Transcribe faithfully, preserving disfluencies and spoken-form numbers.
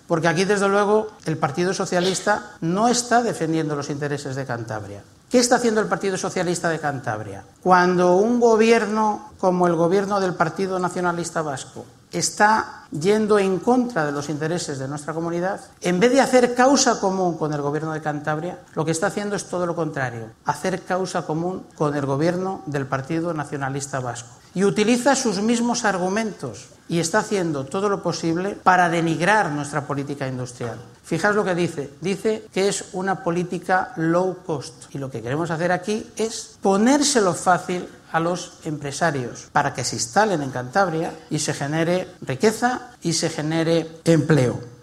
Porque aquí, desde luego, el Partido Socialista no está defendiendo los intereses de Cantabria. ¿Qué está haciendo el Partido Socialista de Cantabria? Cuando un gobierno como el gobierno del Partido Nacionalista Vasco está yendo en contra de los intereses de nuestra comunidad, en vez de hacer causa común con el gobierno de Cantabria, lo que está haciendo es todo lo contrario, hacer causa común con el gobierno del Partido Nacionalista Vasco. Y utiliza sus mismos argumentos y está haciendo todo lo posible para denigrar nuestra política industrial. Fijaos lo que dice, dice que es una política low cost y lo que queremos hacer aquí es ponérselo fácil a los empresarios para que se instalen en Cantabria y se genere riqueza y se genere empleo.